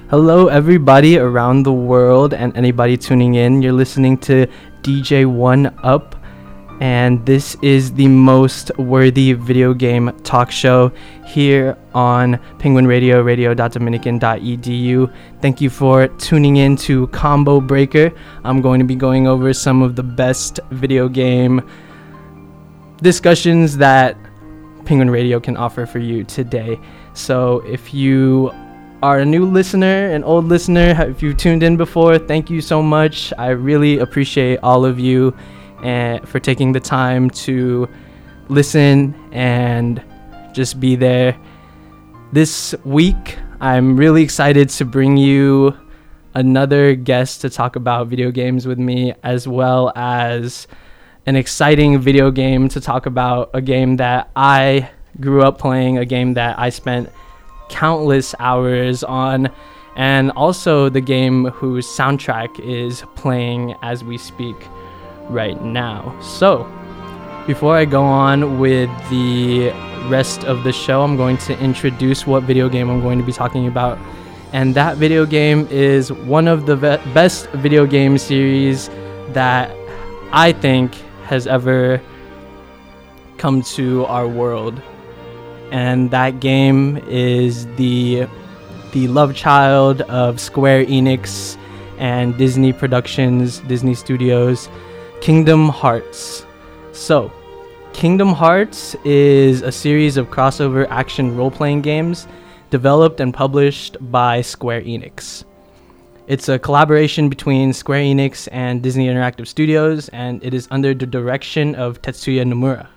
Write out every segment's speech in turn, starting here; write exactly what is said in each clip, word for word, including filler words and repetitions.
Hello, everybody around the world and anybody tuning in. You're listening to D J one Up, and this is the most worthy video game talk show here on Penguin Radio, radio dot dominican dot e d u. Thank you for tuning in to Combo Breaker. I'm going to be going over some of the best video game discussions that Penguin Radio can offer for you today. So if you are a new listener, an old listener, if you've tuned in before, thank you so much. I really appreciate all of you and for taking the time to listen and just be there. This week, I'm really excited to bring you another guest to talk about video games with me, as well as an exciting video game to talk about, a game that I grew up playing, a game that I spent countless hours on, and also the game whose soundtrack is playing as we speak right now. So before I go on with the rest of the show, I'm going to introduce what video game I'm going to be talking about, and that video game is one of the ve- best video game series that I think has ever come to our world. And that game is the the love child of Square Enix and Disney Productions, Disney Studios, Kingdom Hearts. So, Kingdom Hearts is a series of crossover action role-playing games developed and published by Square Enix. It's a collaboration between Square Enix and Disney Interactive Studios, and it is under the direction of Tetsuya Nomura.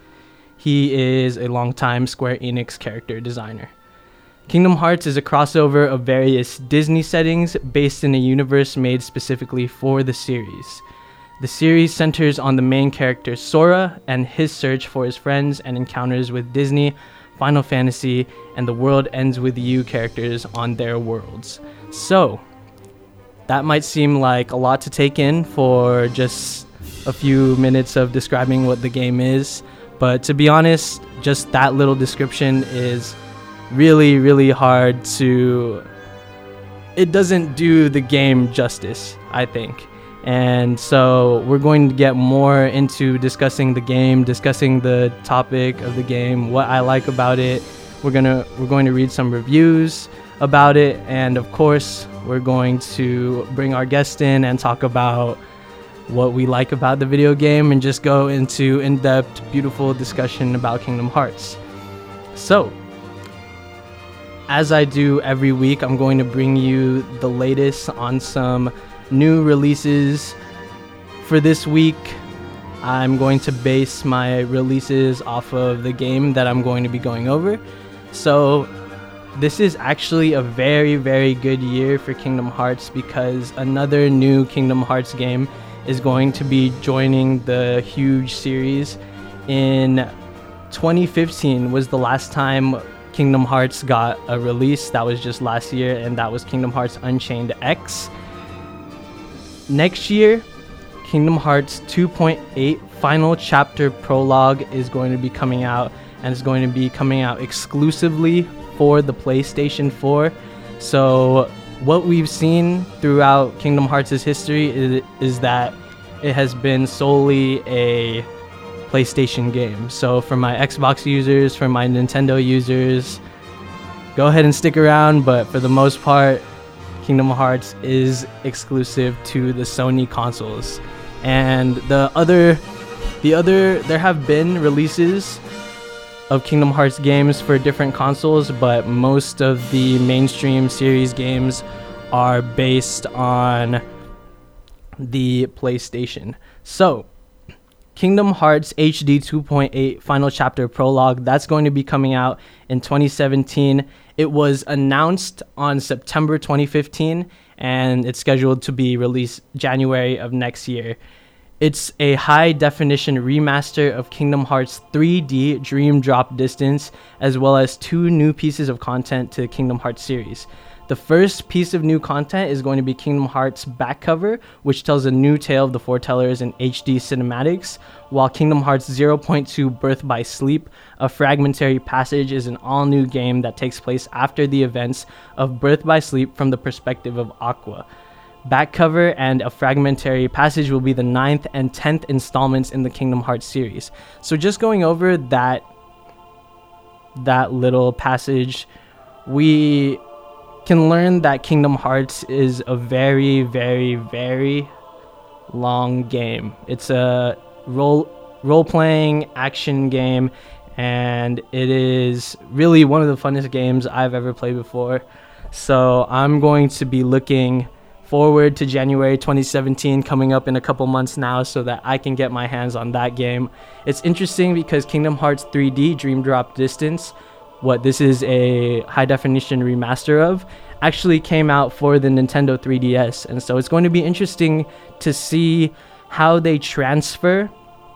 He is a longtime Square Enix character designer. Kingdom Hearts is a crossover of various Disney settings based in a universe made specifically for the series. The series centers on the main character Sora and his search for his friends and encounters with Disney, Final Fantasy, and the World Ends With You characters on their worlds. So, that might seem like a lot to take in for just a few minutes of describing what the game is. But to be honest, just that little description is really, really hard to... It doesn't do the game justice, I think. And so we're going to get more into discussing the game, discussing the topic of the game, what I like about it. We're gonna we're going to read some reviews about it, and of course, we're going to bring our guest in and talk about what we like about the video game and just go into in-depth, beautiful discussion about Kingdom Hearts. So, as I do every week, I'm going to bring you the latest on some new releases. For this week, I'm going to base my releases off of the game that I'm going to be going over. So, this is actually a very, very good year for Kingdom Hearts because another new Kingdom Hearts game is going to be joining the huge series. In twenty fifteen was the last time Kingdom Hearts got a release. That was just last year, and that was Kingdom Hearts Unchained X. Next year, Kingdom Hearts two point eight Final Chapter Prologue is going to be coming out, and it's going to be coming out exclusively for the PlayStation four. So what we've seen throughout Kingdom Hearts' history is, is that it has been solely a PlayStation game. So for my Xbox users, for my Nintendo users, go ahead and stick around, but for the most part, Kingdom Hearts is exclusive to the Sony consoles. And the other, the other, there have been releases of Kingdom Hearts games for different consoles, but most of the mainstream series games are based on the PlayStation. So, Kingdom Hearts H D two point eight Final Chapter Prologue, that's going to be coming out in twenty seventeen. It was announced on September twenty fifteen, and it's scheduled to be released January of next year. It's a high-definition remaster of Kingdom Hearts three D Dream Drop Distance, as well as two new pieces of content to the Kingdom Hearts series. The first piece of new content is going to be Kingdom Hearts back cover, which tells a new tale of the Foretellers in H D cinematics, while Kingdom Hearts zero point two Birth by Sleep, a fragmentary passage, is an all-new game that takes place after the events of Birth by Sleep from the perspective of Aqua. Back cover and a fragmentary passage will be the ninth and tenth installments in the Kingdom Hearts series. So just going over that that little passage, we can learn that Kingdom Hearts is a very, very, very long game. It's a role role-playing action game, and it is really one of the funnest games I've ever played before. So I'm going to be looking forward to January twenty seventeen coming up in a couple months now so that I can get my hands on that game. It's interesting because Kingdom Hearts three D Dream Drop Distance, what this is a high definition remaster of, actually came out for the Nintendo three D S, and so it's going to be interesting to see how they transfer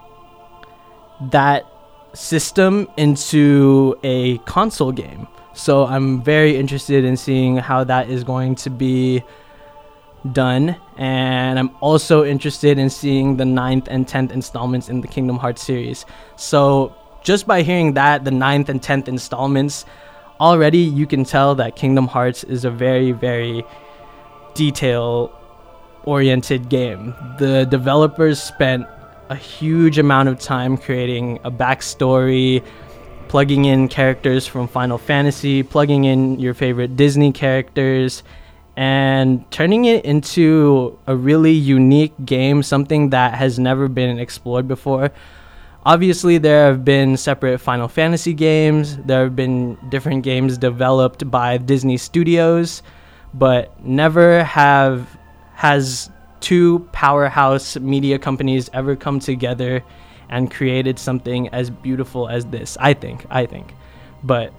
that system into a console game. So I'm very interested in seeing how that is going to be done, and I'm also interested in seeing the ninth and tenth installments in the Kingdom Hearts series. So just by hearing that, the ninth and tenth installments, already you can tell that Kingdom Hearts is a very, very detail oriented game. The developers spent a huge amount of time creating a backstory, plugging in characters from Final Fantasy, plugging in your favorite Disney characters, and turning it into a really unique game, something that has never been explored before. Obviously, there have been separate Final Fantasy games, there have been different games developed by Disney Studios, but never have has two powerhouse media companies ever come together and created something as beautiful as this, I think, I think. But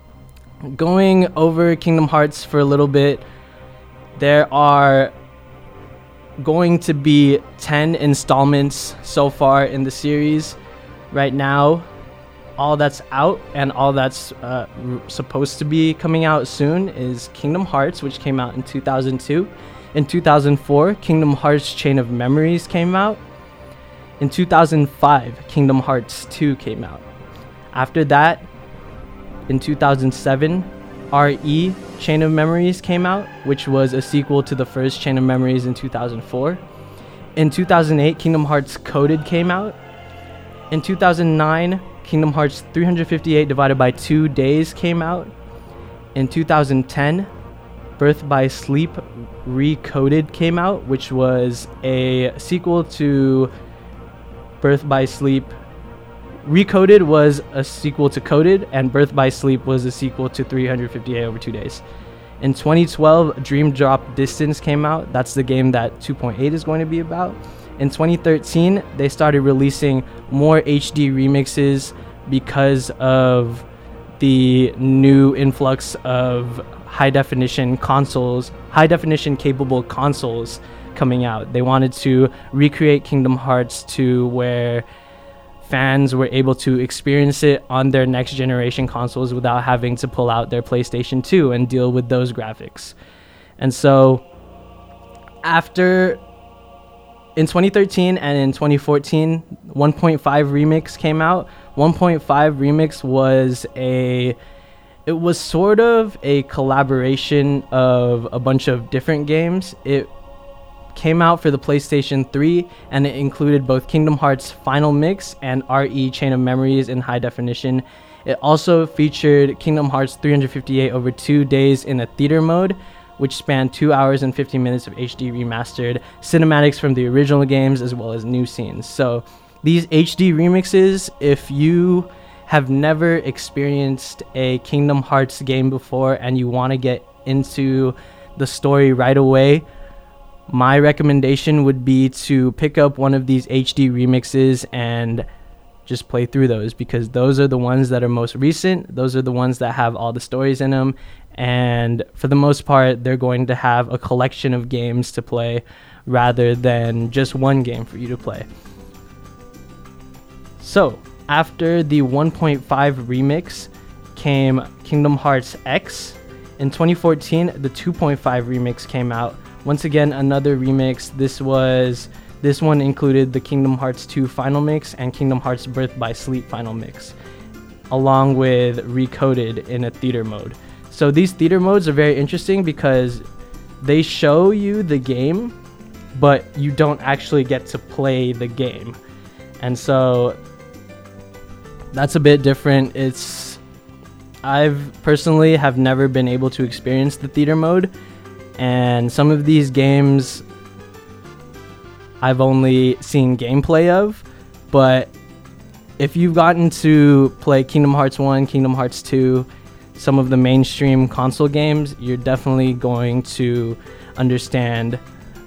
going over Kingdom Hearts for a little bit, there are going to be ten installments so far in the series. Right now, all that's out and all that's uh, r- supposed to be coming out soon is Kingdom Hearts, which came out in two thousand two. In two thousand four, Kingdom Hearts Chain of Memories came out. In two thousand five, Kingdom Hearts two came out. After that, in two thousand seven, R E Chain of Memories came out, which was a sequel to the first Chain of Memories in two thousand four. In two thousand eight, Kingdom Hearts Coded came out. In two thousand nine, Kingdom Hearts three hundred fifty-eight divided by two days came out. In two thousand ten, Birth by Sleep Recoded came out, which was a sequel to Birth by Sleep. Recoded was a sequel to Coded, and Birth by Sleep was a sequel to three hundred fifty-eight over two days. In twenty twelve, Dream Drop Distance came out. That's the game that two point eight is going to be about. In twenty thirteen, they started releasing more H D remixes because of the new influx of high definition consoles, high definition capable consoles coming out. They wanted to recreate Kingdom Hearts to where fans were able to experience it on their next generation consoles without having to pull out their PlayStation two and deal with those graphics. And so after in twenty thirteen and in twenty fourteen, one point five Remix came out. one point five Remix was a it was sort of a collaboration of a bunch of different games. It came out for the PlayStation three, and it included both Kingdom Hearts Final Mix and R E Chain of Memories in high definition. It also featured Kingdom Hearts three hundred fifty-eight over two days in a theater mode, which spanned two hours and fifty minutes of H D remastered cinematics from the original games as well as new scenes. So these H D remixes, if you have never experienced a Kingdom Hearts game before and you want to get into the story right away, my recommendation would be to pick up one of these H D remixes and just play through those, because those are the ones that are most recent. Those are the ones that have all the stories in them. And for the most part, they're going to have a collection of games to play rather than just one game for you to play. So after the one point five remix came Kingdom Hearts X. In twenty fourteen, the two point five remix came out. Once again, another remix. This was this one included the Kingdom Hearts two final mix and Kingdom Hearts Birth by Sleep final mix, along with Recoded in a theater mode. So these theater modes are very interesting because they show you the game, but you don't actually get to play the game. And so that's a bit different. It's I've personally have never been able to experience the theater mode, and some of these games I've only seen gameplay of, but if you've gotten to play Kingdom Hearts one, Kingdom Hearts two, some of the mainstream console games, you're definitely going to understand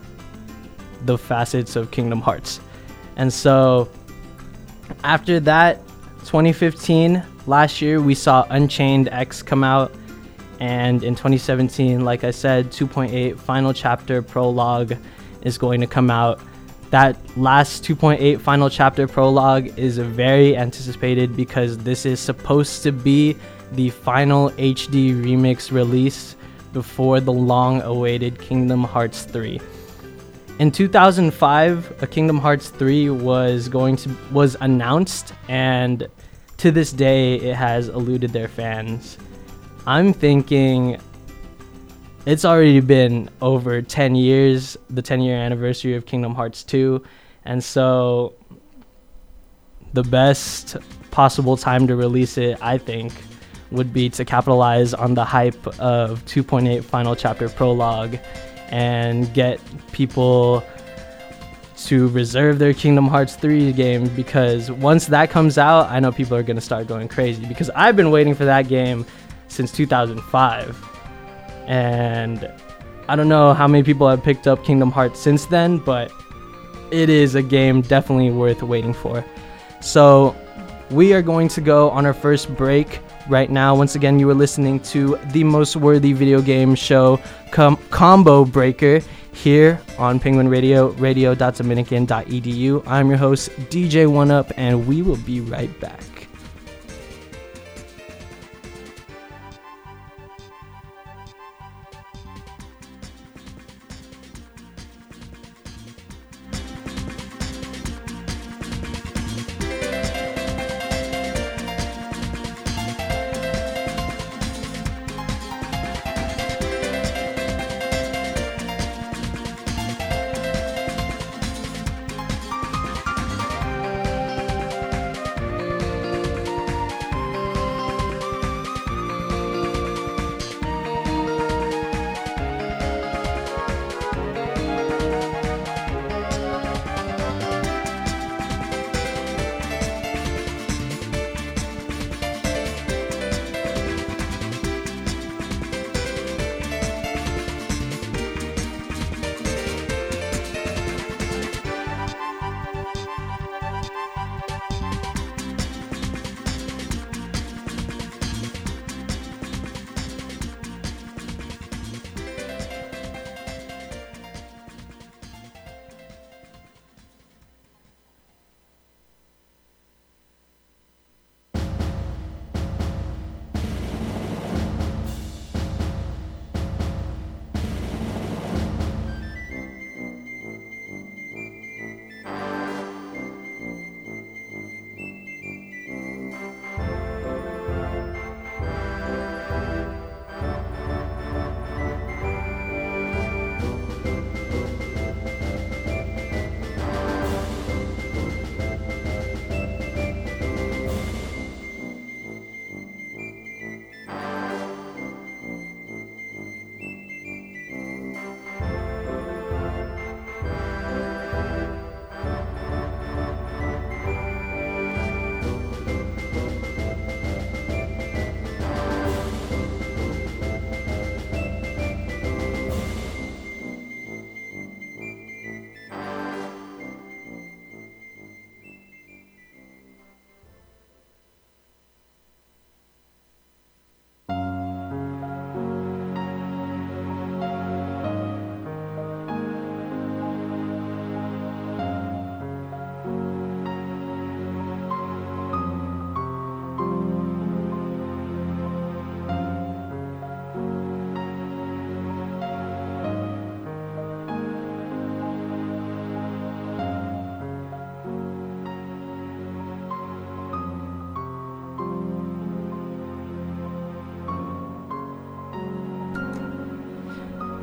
the facets of Kingdom Hearts. And so after that, twenty fifteen, last year, we saw Unchained X come out, and in twenty seventeen, like I said, two point eight Final Chapter Prologue is going to come out. That last two point eight Final Chapter Prologue is very anticipated because this is supposed to be the final H D remix release before the long-awaited Kingdom Hearts three. In two thousand five, a Kingdom Hearts three was going to was announced, and to this day, it has eluded their fans. I'm thinking it's already been over ten years, the ten-year anniversary of Kingdom Hearts two, and so the best possible time to release it, I think, would be to capitalize on the hype of two point eight Final Chapter Prologue and get people to reserve their Kingdom Hearts three game, because once that comes out, I know people are going to start going crazy, because I've been waiting for that game since two thousand five. And I don't know how many people have picked up Kingdom Hearts since then, but it is a game definitely worth waiting for. So we are going to go on our first break right now. Once again, you are listening to the most worthy video game show, Com- Combo Breaker, here on Penguin Radio, radio dot dominican dot e d u. I'm your host, D J one up, and we will be right back.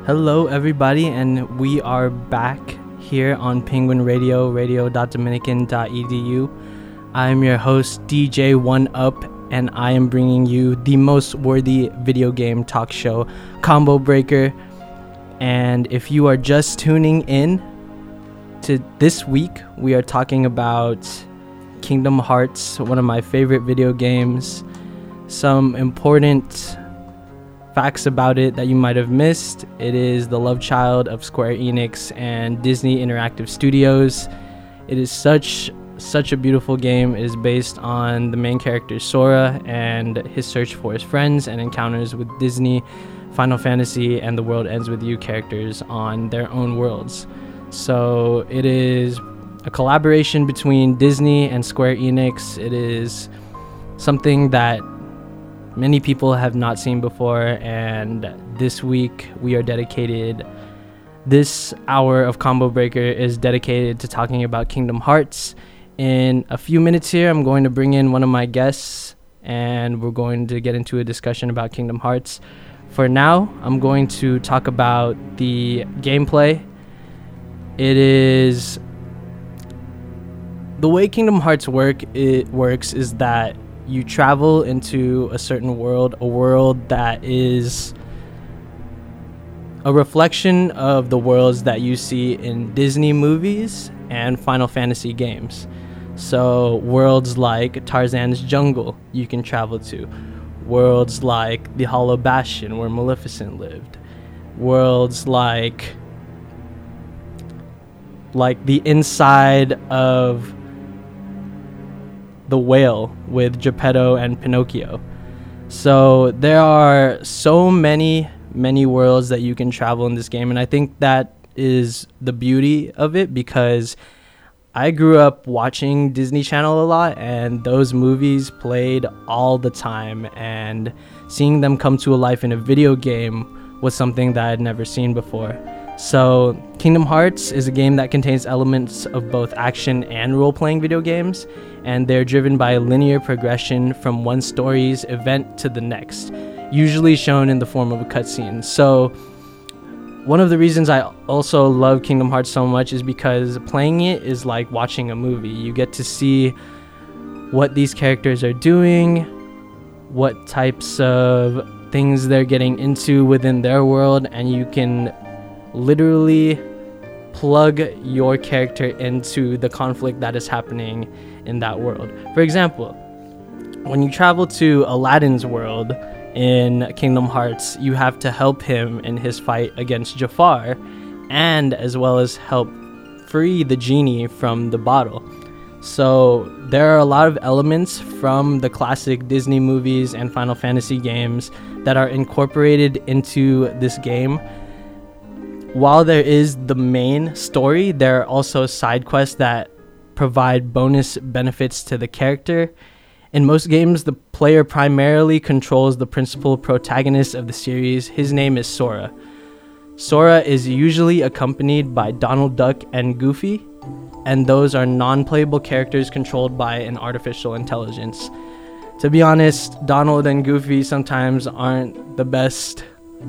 Hello, everybody, and we are back here on Penguin Radio, radio dot dominican dot e d u. I'm your host, D J one up, and I am bringing you the most worthy video game talk show, Combo Breaker. And if you are just tuning in to this week, we are talking about Kingdom Hearts, one of my favorite video games. Some important facts about it that you might have missed: it is the love child of Square Enix and Disney Interactive Studios. It is such such a beautiful game. It is based on the main character Sora and his search for his friends and encounters with Disney, Final Fantasy, and The World Ends With You characters on their own worlds. So it is a collaboration between Disney and Square Enix. It is something that many people have not seen before, and this week we are dedicated, this hour of Combo Breaker is dedicated to talking about Kingdom Hearts. In a few minutes here, I'm going to bring in one of my guests, and we're going to get into a discussion about Kingdom Hearts. For now, I'm going to talk about the gameplay. It is... The way Kingdom Hearts work, it works is that you travel into a certain world, a world that is a reflection of the worlds that you see in Disney movies and Final Fantasy games. So worlds like Tarzan's Jungle you can travel to. Worlds like the Hollow Bastion where Maleficent lived. Worlds like like the inside of the whale with Geppetto and Pinocchio. So there are so many, many worlds that you can travel in this game, and I think that is the beauty of it, because I grew up watching Disney Channel a lot, and those movies played all the time, and seeing them come to life in a video game was something that I'd never seen before. So Kingdom Hearts is a game that contains elements of both action and role-playing video games, and they're driven by a linear progression from one story's event to the next, usually shown in the form of a cutscene. So one of the reasons I also love Kingdom Hearts so much is because playing it is like watching a movie. You get to see what these characters are doing, what types of things they're getting into within their world, and you can literally plug your character into the conflict that is happening in that world. For example, when you travel to Aladdin's world in Kingdom Hearts, you have to help him in his fight against Jafar, and as well as help free the genie from the bottle. So there are a lot of elements from the classic Disney movies and Final Fantasy games that are incorporated into this game. While there is the main story, there are also side quests that provide bonus benefits to the character. In most games, the player primarily controls the principal protagonist of the series. His name is Sora. Sora is usually accompanied by Donald Duck and Goofy, and those are non-playable characters controlled by an artificial intelligence. To be honest, Donald and Goofy sometimes aren't the best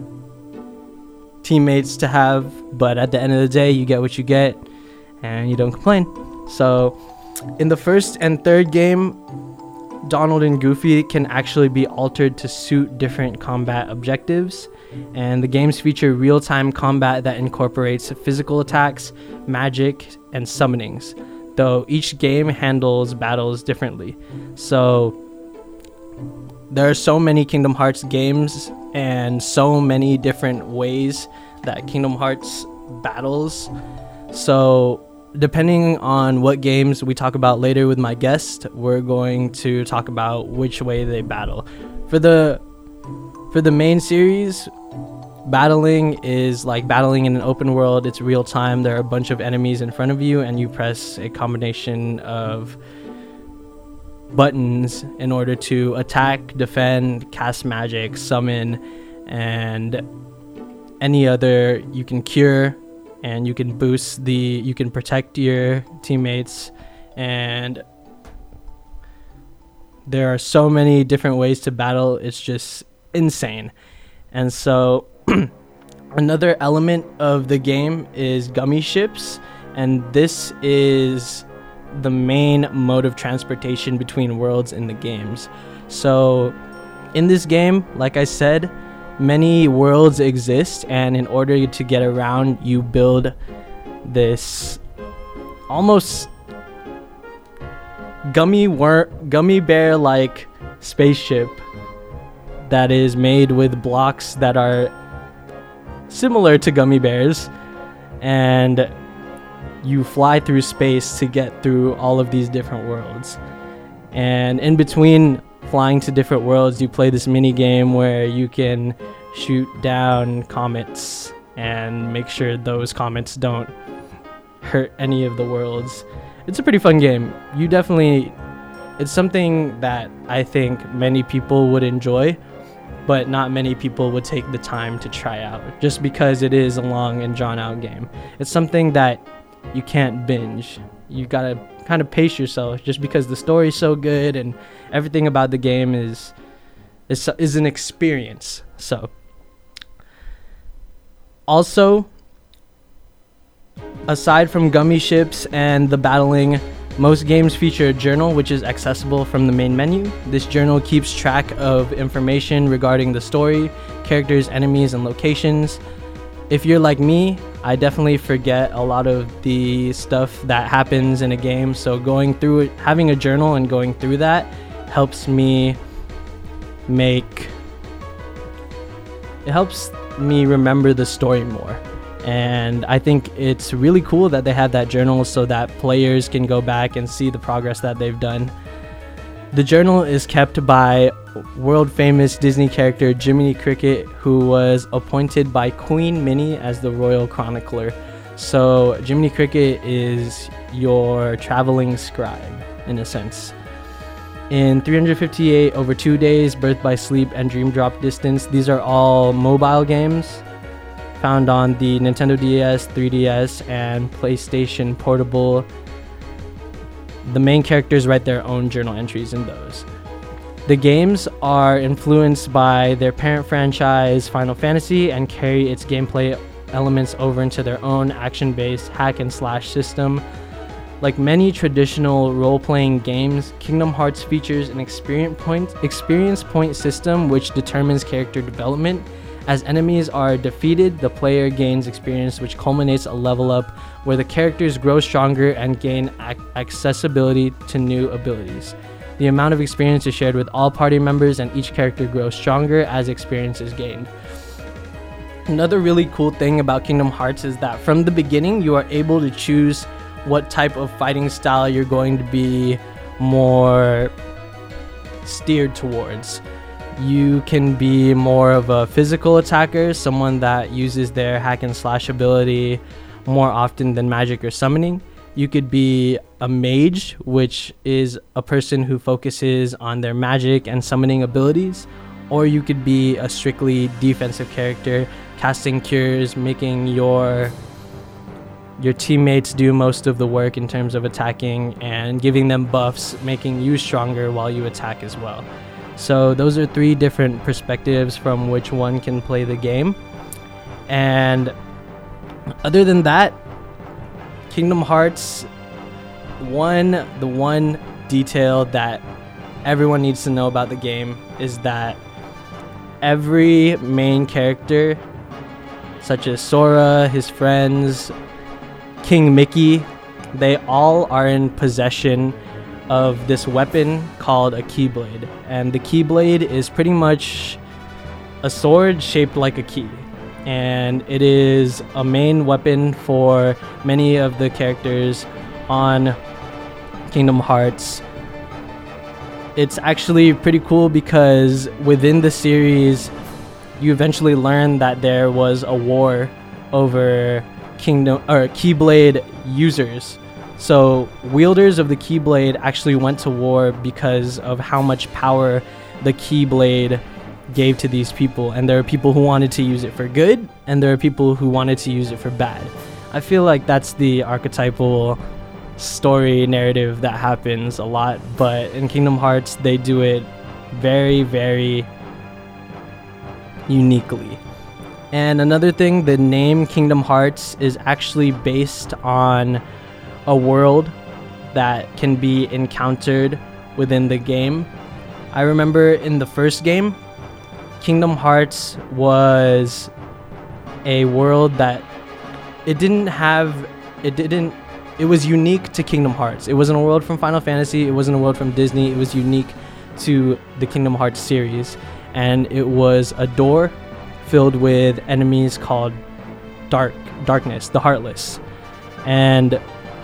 teammates to have, but at the end of the day, you get what you get and you don't complain. So in the first and third game, Donald and Goofy can actually be altered to suit different combat objectives, and the games feature real-time combat that incorporates physical attacks, magic, and summonings, though each game handles battles differently. So there are so many Kingdom Hearts games and so many different ways that Kingdom Hearts battles. So depending on what games we talk about later with my guest, we're going to talk about which way they battle. For the for the main series, battling is like battling in an open world. It's real time. There are a bunch of enemies in front of you, and you press a combination of buttons in order to attack, defend, cast magic, summon, and any other. You can cure, and you can boost the, you can protect your teammates, and there are so many different ways to battle. It's just insane. And so Another element of the game is gummy ships, and this is the main mode of transportation between worlds in the games. So in this game, like I said, many worlds exist, and in order to get around, you build this almost gummy wor- gummy bear like spaceship that is made with blocks that are similar to gummy bears, and you fly through space to get through all of these different worlds. And in between flying to different worlds, you play this mini game where you can shoot down comets and make sure those comets don't hurt any of the worlds. It's a pretty fun game. You definitely, it's something that I think many people would enjoy, but not many people would take the time to try out, just because it is a long and drawn out game. It's something that you can't binge. You gotta kind of pace yourself, just because the story's so good and everything about the game is is, is an experience. So also, aside from gummy ships and the battling, most games feature a journal which is accessible from the main menu. This journal keeps track of information regarding the story, characters, enemies, and locations. If you're like me, I definitely forget a lot of the stuff that happens in a game, so going through it, having a journal and going through that helps me make it helps me remember the story more. And I think it's really cool that they have that journal so that players can go back and see the progress that they've done. The journal is kept by world famous Disney character Jiminy Cricket, who was appointed by Queen Minnie as the royal chronicler. So Jiminy Cricket is your traveling scribe in a sense. In three hundred fifty-eight Over Two Days, Birth by Sleep, and Dream Drop Distance, these are all mobile games found on the Nintendo D S, three D S, and PlayStation Portable. The main characters write their own journal entries in those. The games are influenced by their parent franchise, Final Fantasy, and carry its gameplay elements over into their own action-based hack and slash system. Like many traditional role-playing games, Kingdom Hearts features an experience point, experience point system which determines character development. As enemies are defeated, the player gains experience, which culminates a level up where the characters grow stronger and gain ac- accessibility to new abilities. The amount of experience is shared with all party members, and each character grows stronger as experience is gained. Another really cool thing about Kingdom Hearts is that from the beginning, you are able to choose what type of fighting style you're going to be more steered towards. You can be more of a physical attacker, someone that uses their hack and slash ability more often than magic or summoning. You could be a mage, which is a person who focuses on their magic and summoning abilities. Or you could be a strictly defensive character, casting cures, making your your teammates do most of the work in terms of attacking and giving them buffs, making you stronger while you attack as well. So those are three different perspectives from which one can play the game. And other than that, Kingdom Hearts, one, the one detail that everyone needs to know about the game is that every main character, such as Sora, his friends, King Mickey, they all are in possession of this weapon called a Keyblade. And the Keyblade is pretty much a sword shaped like a key. And it is a main weapon for many of the characters on Kingdom Hearts. It's actually pretty cool because within the series, you eventually learn that there was a war over Kingdom or Keyblade users. So wielders of the Keyblade actually went to war because of how much power the Keyblade gave to these people. And there are people who wanted to use it for good, and there are people who wanted to use it for bad. I feel like that's the archetypal story narrative that happens a lot, but in Kingdom Hearts, they do it very, very uniquely. And another thing, the name Kingdom Hearts is actually based on a world that can be encountered within the game. I remember in the first game, Kingdom Hearts was a world that it didn't have, it didn't, it was unique to Kingdom Hearts. It wasn't a world from Final Fantasy, it wasn't a world from Disney, it was unique to the Kingdom Hearts series. And it was a door filled with enemies called Dark, Darkness, the Heartless. And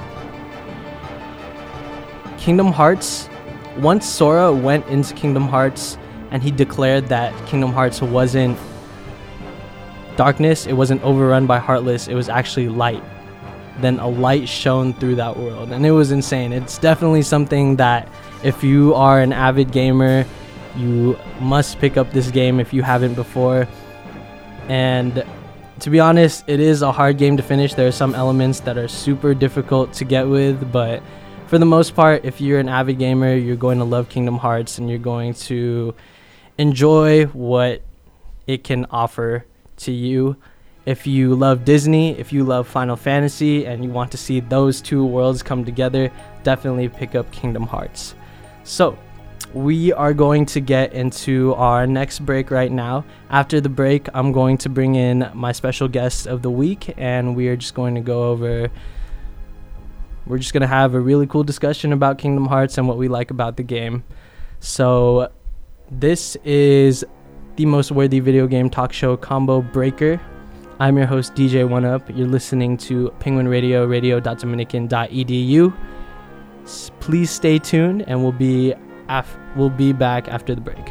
Kingdom Hearts, once Sora went into Kingdom Hearts and he declared that Kingdom Hearts wasn't darkness, it wasn't overrun by Heartless, it was actually light. Then a light shone through that world, and it was insane. It's definitely something that if you are an avid gamer, you must pick up this game if you haven't before. And to be honest, it is a hard game to finish. There are some elements that are super difficult to get with, but for the most part, if you're an avid gamer, you're going to love Kingdom Hearts and you're going to enjoy what it can offer to you. If you love Disney, if you love Final Fantasy, and you want to see those two worlds come together, definitely pick up Kingdom Hearts. So, we are going to get into our next break right now. After the break, I'm going to bring in my special guest of the week, and we are just going to go over... We're just going to have a really cool discussion about Kingdom Hearts and what we like about the game. So, this is the Most Worthy Video Game Talk Show Combo Breaker. I'm your host, D J one up. You're listening to Penguin Radio, radio dot dominican dot e d u. S- please stay tuned, and we'll be af- we'll be back after the break.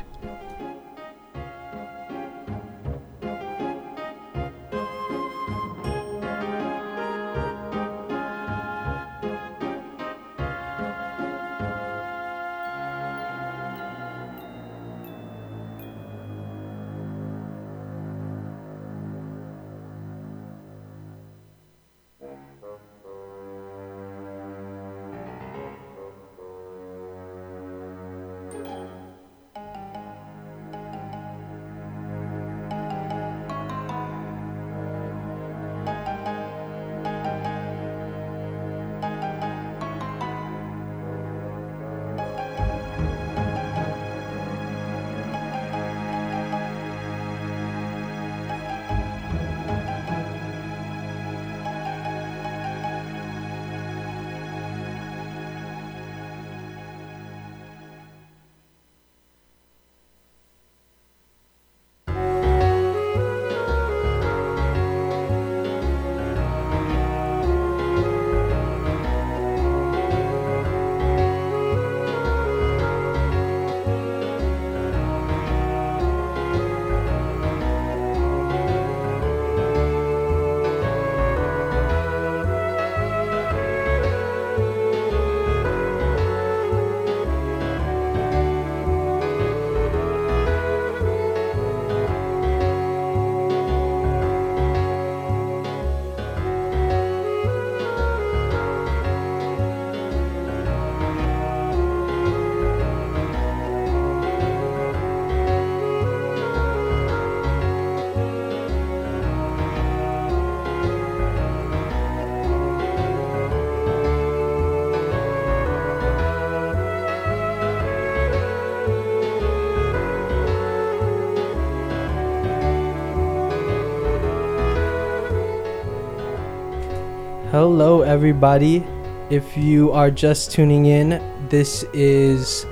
Hello everybody, if you are just tuning in, this is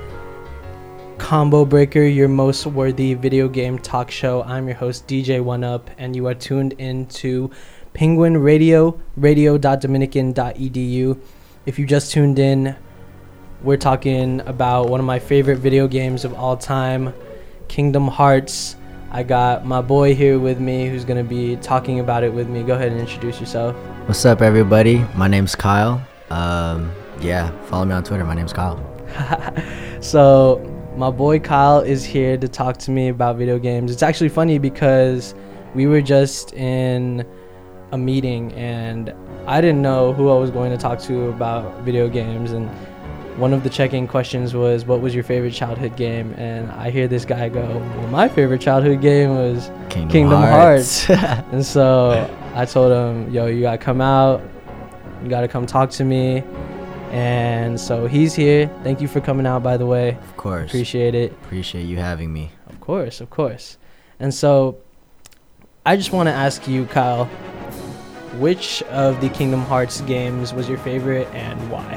Combo Breaker, your most worthy video game talk show. I'm your host D J one up, and you are tuned into Penguin Radio, radio dot dominican dot e d u. If you just tuned in, we're talking about one of my favorite video games of all time, Kingdom Hearts. I got my boy here with me who's going to be talking about it with me. Go ahead and introduce yourself. What's up, everybody? My name's Kyle. Um, yeah, follow me on Twitter. My name's Kyle. So, my boy Kyle is here to talk to me about video games. It's actually funny because we were just in a meeting and I didn't know who I was going to talk to about video games. And one of the check-in questions was, what was your favorite childhood game? And I hear this guy go, well, my favorite childhood game was Kingdom, Kingdom Hearts. Hearts. And so I told him, yo, you gotta come out, you gotta come talk to me. And so he's here. Thank you for coming out, by the way. Of course. Appreciate it. Appreciate you having me. Of course, of course. And so I just want to ask you, Kyle, which of the Kingdom Hearts games was your favorite and why?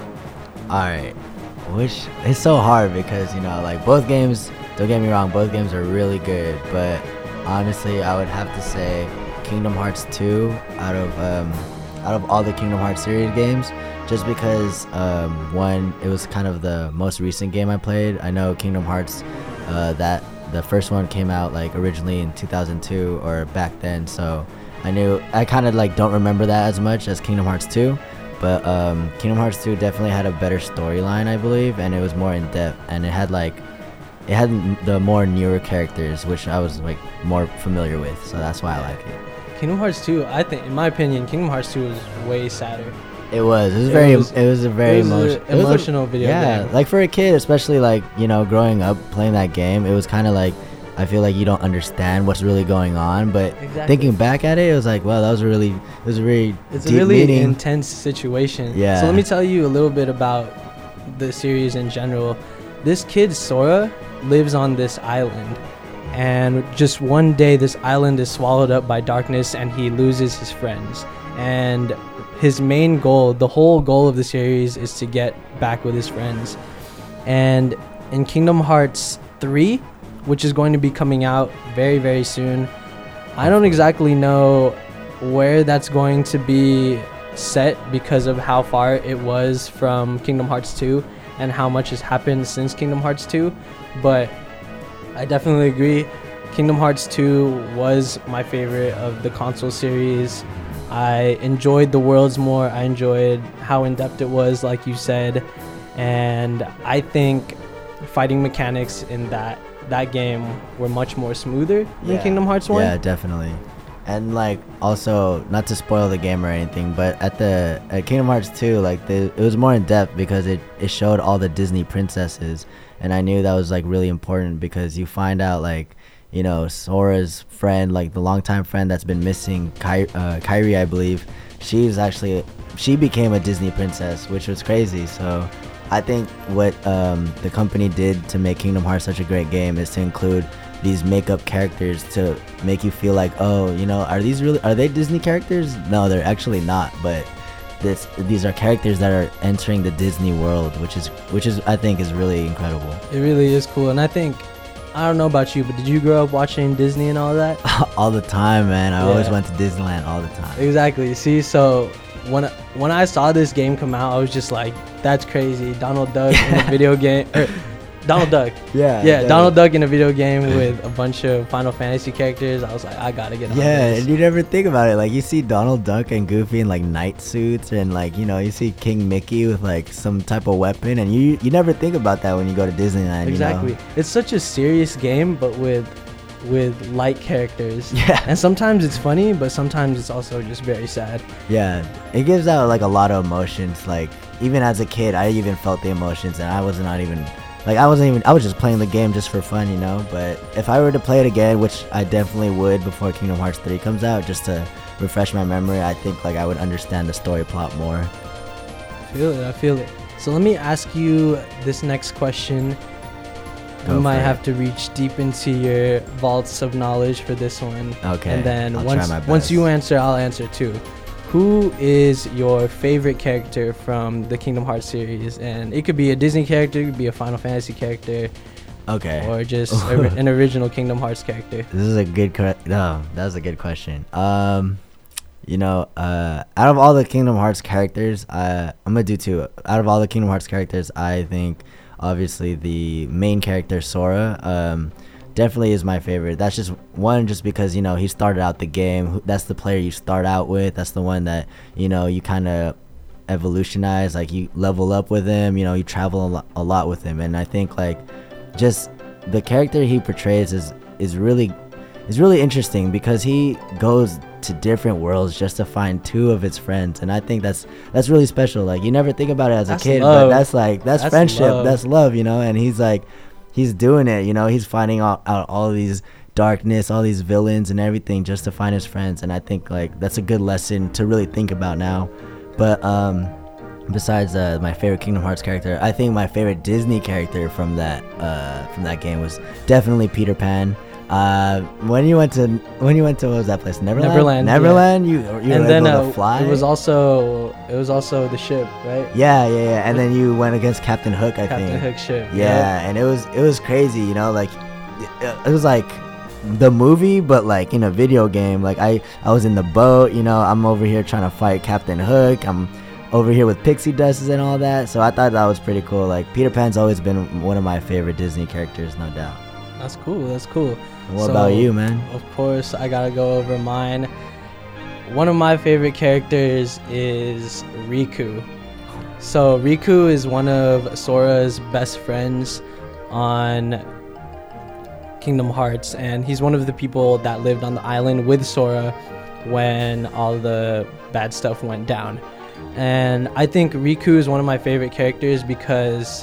All right. Which, it's so hard because, you know, like both games, don't get me wrong, both games are really good. But honestly, I would have to say Kingdom Hearts two out of um, out of all the Kingdom Hearts series games, just because um, one, it was kind of the most recent game I played. I know Kingdom Hearts, uh, that the first one came out like originally in two thousand two or back then, so I knew I kind of like don't remember that as much as Kingdom Hearts two. But um, Kingdom Hearts two definitely had a better storyline, I believe, and it was more in depth, and it had like it had n- the more newer characters, which I was like more familiar with, so that's why I like it. Kingdom Hearts two, I think, in my opinion, Kingdom Hearts two was way sadder. It was. It was It very. was- it was a very it was emotion- a emotional video yeah, game. like for a kid, especially like you know, growing up playing that game, it was kind of like I feel like you don't understand what's really going on, but Exactly. thinking back at it, it was like, wow, that was a really, it was a really It's a deep really meaning. intense situation. Yeah. So let me tell you a little bit about the series in general. This kid, Sora, lives on this island. And just one day, this island is swallowed up by darkness and he loses his friends. And his main goal, the whole goal of the series, is to get back with his friends. And in Kingdom Hearts three, which is going to be coming out very, very soon, I don't exactly know where that's going to be set because of how far it was from Kingdom Hearts two and how much has happened since Kingdom Hearts two, but I definitely agree. Kingdom Hearts two was my favorite of the console series. I enjoyed the worlds more. I enjoyed how in-depth it was, like you said, and I think fighting mechanics in that that game were much more smoother than Yeah. Kingdom Hearts one. Yeah, definitely. And like also, not to spoil the game or anything, but at the at Kingdom Hearts two, like the, it was more in depth because it, it showed all the Disney princesses, and I knew that was like really important because you find out like, you know, Sora's friend, like the longtime friend that's been missing, Ky- uh, Kyrie, I believe, she's actually she became a Disney princess, which was crazy. So I think what um, the company did to make Kingdom Hearts such a great game is to include these makeup characters to make you feel like, oh, you know, are these really, are they Disney characters? No, they're actually not, but this these are characters that are entering the Disney world, which is which is I think is really incredible. It really is cool, and I think, I don't know about you, but did you grow up watching Disney and all that? All the time, man. I always Yeah. went to Disneyland all the time. Exactly. See, so when when I saw this game come out, I was just like, that's crazy. Donald Duck in a video game. Er, Donald Duck. Yeah, Yeah, that- Donald Duck in a video game with a bunch of Final Fantasy characters. I was like, I gotta get on Yeah, this. and you never think about it. Like you see Donald Duck and Goofy in like night suits, and like you know you see King Mickey with like some type of weapon, and you you never think about that when you go to Disneyland. Exactly. You know? It's such a serious game, but with with light characters. Yeah. And sometimes it's funny, but sometimes it's also just very sad. Yeah, it gives out like a lot of emotions. Like even as a kid, I even felt the emotions, and I was not even like I wasn't even I was just playing the game just for fun, you know. But if I were to play it again, which I definitely would before Kingdom Hearts three comes out, just to refresh my memory, I think like I would understand the story plot more. I feel it. I feel it. So let me ask you this next question. Go We might for it. have to reach deep into your vaults of knowledge for this one. Okay, And then I'll try once my once best. you answer, I'll answer too. Who is your favorite character from the Kingdom Hearts series? And it could be a Disney character, it could be a Final Fantasy character, Okay. or just a, an original Kingdom Hearts character. This is a good que- no, that was a good question. Um, you know, uh, out of all the Kingdom Hearts characters, uh, I'm gonna do two. Out of all the Kingdom Hearts characters, I think obviously the main character Sora, um, definitely is my favorite. That's just one, just because you know he started out the game. That's the player you start out with. That's the one that you know you kind of evolutionize, like you level up with him. You know, you travel a lot, a lot with him, and I think like just the character he portrays is is really is really interesting because he goes to different worlds just to find two of its friends, and I think that's that's really special. Like, you never think about it as That's a kid, love. but that's like that's, That's friendship, love. that's love, you know. And he's like, he's doing it, you know. He's finding out, out all these darkness, all these villains and everything just to find his friends, and I think like that's a good lesson to really think about now. But um besides uh, my favorite Kingdom Hearts character, I think my favorite Disney character from that uh, from that game was definitely Peter Pan. Uh, when you went to when you went to what was that place? Neverland. Neverland, Neverland. You you were and then able uh, to fly. it was also it was also the ship, right? yeah, yeah, yeah. And then you went against Captain Hook, I Captain think. Hook ship. Yeah, and it was it was crazy, you know, like it, it was like the movie, but like in a video game. Like I I was in the boat, you know. I'm over here trying to fight Captain Hook. I'm over here with pixie dust and all that. So I thought that was pretty cool. Like, Peter Pan's always been one of my favorite Disney characters, no doubt. That's cool. That's cool. And what So, about you, man? Of course, I gotta go over mine. One of my favorite characters is Riku. So Riku is one of Sora's best friends on Kingdom Hearts, and he's one of the people that lived on the island with Sora when all the bad stuff went down. And I think Riku is one of my favorite characters because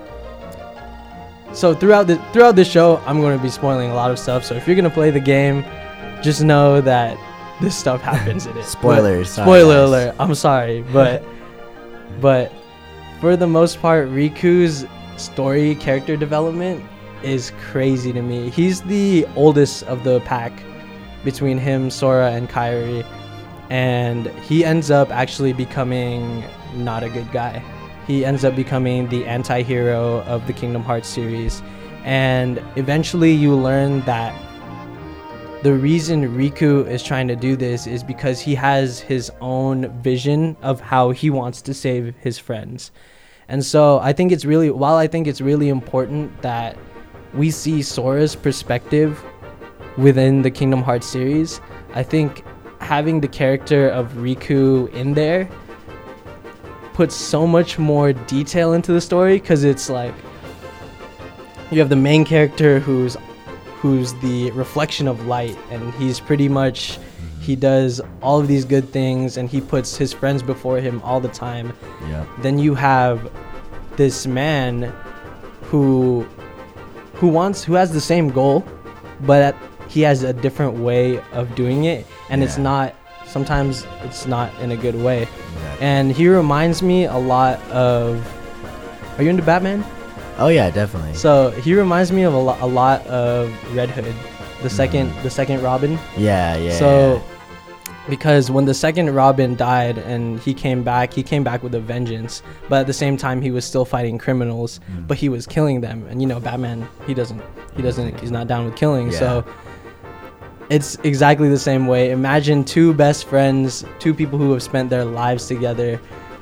so throughout the throughout the show, I'm going to be spoiling a lot of stuff. So if you're going to play the game, just know that this stuff happens in it. Spoilers. But, sorry, spoiler guys. alert. I'm sorry, but but for the most part, Riku's story character development is crazy to me. He's the oldest of the pack between him, Sora, and Kairi, and he ends up actually becoming not a good guy. He ends up becoming the anti-hero of the Kingdom Hearts series, and eventually you learn that the reason Riku is trying to do this is because he has his own vision of how he wants to save his friends. And so I think it's really, while I think it's really important that we see Sora's perspective within the Kingdom Hearts series, I think having the character of Riku in there puts so much more detail into the story, because it's like you have the main character who's who's the reflection of light, and he's pretty much, he does all of these good things and he puts his friends before him all the time. Yeah. Then you have this man who who wants who has the same goal, but he has a different way of doing it, and Yeah. it's not sometimes it's not in a good way. Exactly. And he reminds me a lot of, are you into Batman? Oh yeah, definitely. So he reminds me of a, lo- a lot of Red Hood, the second Mhm. the second Robin. yeah, yeah. So because when the second Robin died and he came back, he came back with a vengeance, but at the same time he was still fighting criminals, Mm. but he was killing them. And you know, Batman, he doesn't he doesn't he's not down with killing. Yeah. So it's exactly the same way. Imagine two best friends, two people who have spent their lives together,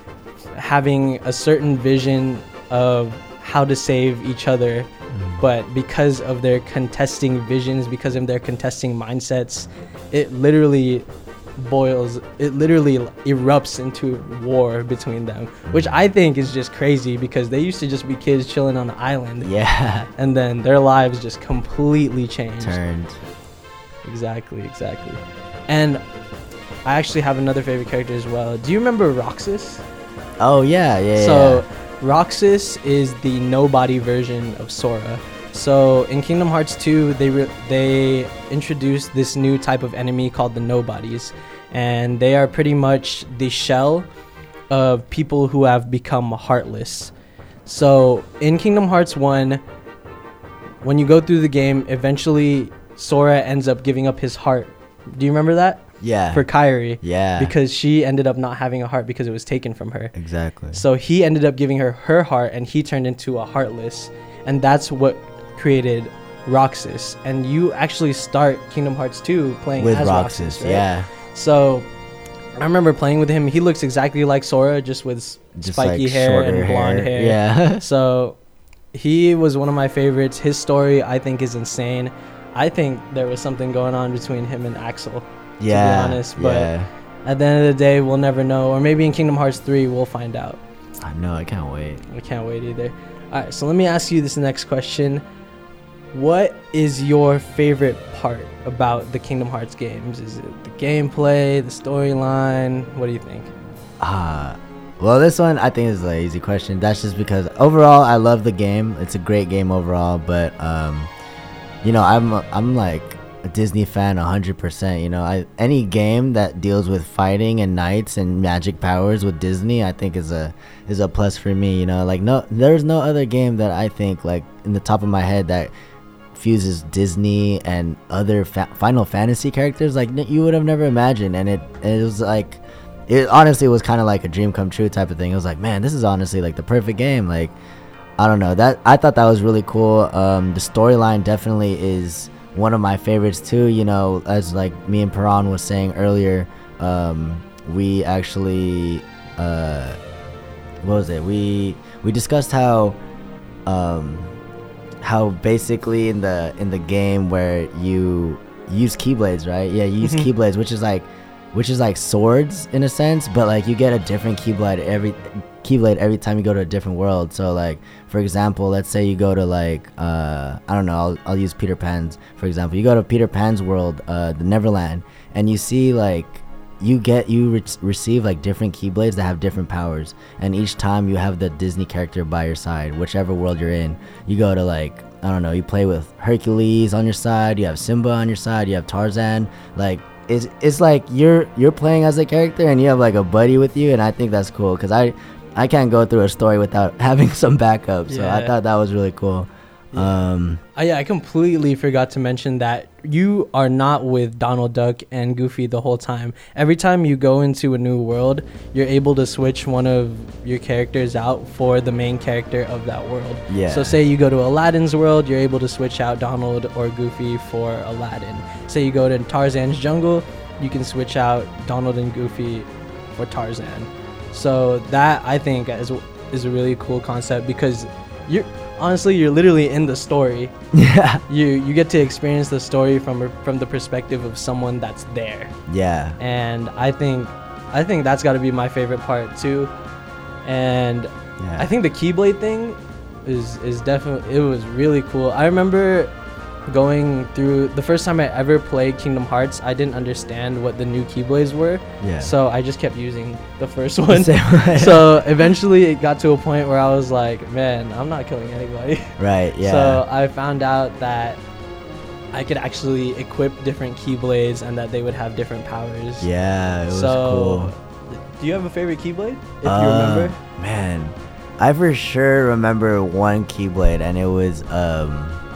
having a certain vision of how to save each other, Mm. but because of their contesting visions, because of their contesting mindsets, it literally boils, it literally erupts into war between them, which I think is just crazy, because they used to just be kids chilling on the island, yeah. and then their lives just completely changed. Turned. Exactly, exactly. And I actually have another favorite character as well. Do you remember Roxas? Oh yeah, yeah. So Roxas is the nobody version of Sora. So in Kingdom Hearts two, they re- they introduced this new type of enemy called the Nobodies, and they are pretty much the shell of people who have become heartless. So in Kingdom Hearts one, when you go through the game, eventually Sora ends up giving up his heart. Do you remember that? yeah. For Kairi. yeah. Because she ended up not having a heart because it was taken from her. exactly. So he ended up giving her her heart, and he turned into a heartless, and that's what created Roxas. And you actually start Kingdom Hearts two playing with as Roxas, Roxas, right? yeah. So I remember playing with him. He looks exactly like Sora, just with s- Just spiky like hair shorter and blonde hair. Yeah. So he was one of my favorites. His story, I think, is insane. I think there was something going on between him and Axel, yeah. to be honest. But yeah. at the end of the day, we'll never know. Or maybe in Kingdom Hearts three, we'll find out. I know. I can't wait. I can't wait either. All right, so let me ask you this next question. what is your favorite part about the Kingdom Hearts games? Is it the gameplay, the storyline? What do you think? Ah, uh, well, this one I think is an easy question. That's just because overall I love the game. It's a great game overall, but um, you know, I'm I'm like a Disney fan one hundred percent. You know, I any game that deals with fighting and knights and magic powers with Disney, I think is a is a plus for me. You know, like no, there's no other game that I think like in the top of my head that fuses Disney and other fa- Final Fantasy characters like n- you would have never imagined, and it it was like it honestly was kind of like a dream come true type of thing. It was like, man, this is honestly like the perfect game. Like, I don't know, that I thought that was really cool. Um, the storyline definitely is one of my favorites too. You know, as like me and Paran was saying earlier, um, we actually uh, what was it? We we discussed how. Um, how basically in the in the game where you use keyblades, right? Yeah, you use Mhm. keyblades, which is like which is like swords in a sense, but like you get a different keyblade every keyblade every time you go to a different world. So like for example, let's say you go to like uh I don't know, I'll, I'll use Peter Pan's for example. You go to Peter Pan's world, uh the Neverland, and you see like you get you re- receive like different keyblades that have different powers, and each time you have the Disney character by your side, whichever world you're in. You go to like I don't know, you play with Hercules on your side, you have Simba on your side, you have Tarzan. Like it's it's like you're you're playing as a character and you have like a buddy with you, and I think that's cool because I I can't go through a story without having some backup. So Yeah. I thought that was really cool. Yeah. Um, Oh, yeah, I completely forgot to mention that you are not with Donald Duck and Goofy the whole time. Every time you go into a new world, you're able to switch one of your characters out for the main character of that world. Yeah. So say you go to Aladdin's world, you're able to switch out Donald or Goofy for Aladdin. Say you go to Tarzan's jungle, you can switch out Donald and Goofy for Tarzan. So that I think is is a really cool concept because you're honestly you're literally in the story. yeah. You you get to experience the story from from the perspective of someone that's there, Yeah. and I think I think that's got to be my favorite part too. And Yeah. I think the Keyblade thing is is definitely it was really cool. I remember going through the first time I ever played Kingdom Hearts, I didn't understand what the new Keyblades were. Yeah. So I just kept using the first one. Same way. So eventually it got to a point where I was like, man, I'm not killing anybody. Right. Yeah. So I found out that I could actually equip different Keyblades and that they would have different powers. yeah. It was so, cool. do you have a favorite Keyblade? If Uh, you remember. Man, I for sure remember one Keyblade, and it was um,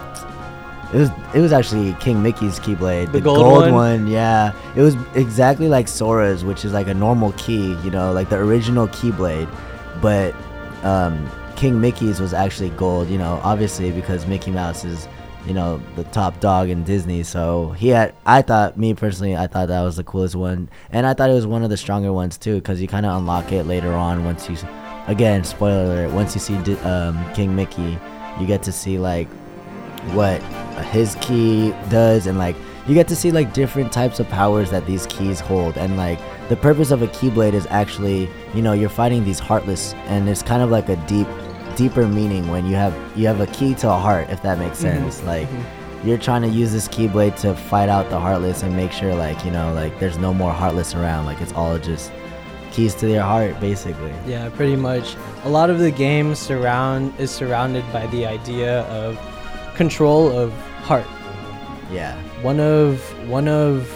it was it was actually King Mickey's Keyblade, The gold one? Yeah, it was exactly like Sora's, which is like a normal key, you know, like the original Keyblade, but um, King Mickey's was actually gold, you know, obviously because Mickey Mouse is, you know, the top dog in Disney. So he had, I thought, me personally, I thought that was the coolest one. And I thought it was one of the stronger ones too, because you kind of unlock it later on once you, again, spoiler alert, once you see Di- um, King Mickey, you get to see like what his key does, and like you get to see like different types of powers that these keys hold. And like the purpose of a Keyblade is actually, you know, you're fighting these Heartless, and it's kind of like a deep deeper meaning when you have you have a key to a heart, if that makes sense. Mhm, like mhm. you're trying to use this Keyblade to fight out the Heartless and make sure, like, you know, like there's no more Heartless around, like it's all just keys to their heart basically. Yeah, pretty much. A lot of the game surround is surrounded by the idea of control of heart. Yeah. One of one of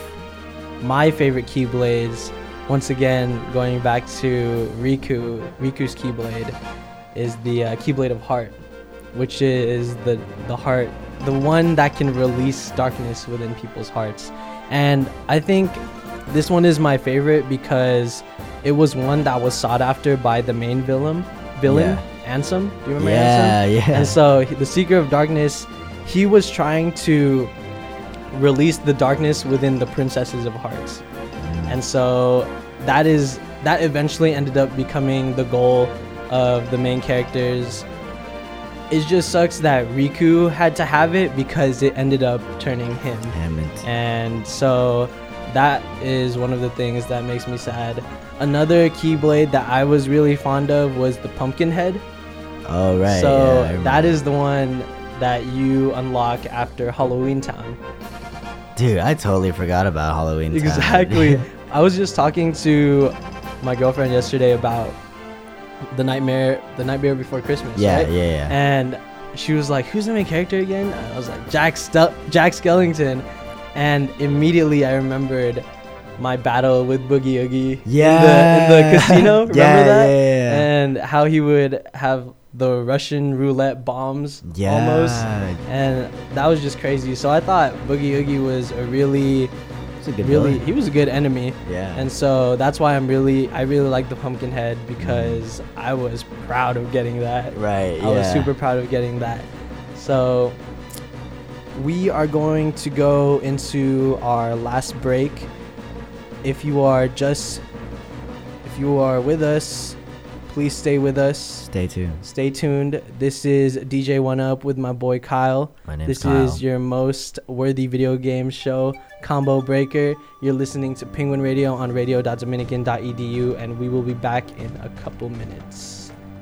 my favorite Keyblades, once again going back to Riku, Riku's Keyblade, is the uh, Keyblade of Heart, which is the the heart, the one that can release darkness within people's hearts. And I think this one is my favorite because it was one that was sought after by the main villain, villain Yeah. Ansem. Do you remember Yeah, Ansem? yeah. And so he- the Seeker of Darkness, he was trying to release the darkness within the Princesses of Hearts. And so that is that eventually ended up becoming the goal of the main characters. It just sucks that Riku had to have it because it ended up turning him. Hammond. And so that is one of the things that makes me sad. Another Keyblade that I was really fond of was the Pumpkin Head. Oh right. So yeah, I that remember. is the one that you unlock after Halloween Town. Dude, I totally forgot about Halloween Town. Exactly. I was just talking to my girlfriend yesterday about the nightmare, the Nightmare Before Christmas. Yeah, right? yeah, yeah. And she was like, "Who's the main character again?" And I was like, "Jack Stel- Jack Skellington." And immediately I remembered my battle with Boogie Oogie yeah. in, the, in the casino. Remember yeah, that? Yeah, yeah. And how he would have the Russian roulette bombs yeah. almost. And that was just crazy. So I thought Boogie Oogie was a really, a good really, villain. he was a good enemy. Yeah. And so that's why I'm really, I really like the Pumpkinhead, because I was proud of getting that. Right, I yeah. was super proud of getting that. So we are going to go into our last break. If you are just, if you are with us, please stay with us. Stay tuned. Stay tuned. This is D J One Up with my boy Kyle. My name's This Kyle. is your most worthy video game show, Combo Breaker. You're listening to Penguin Radio on radio dot dominican dot e d u, and we will be back in a couple minutes.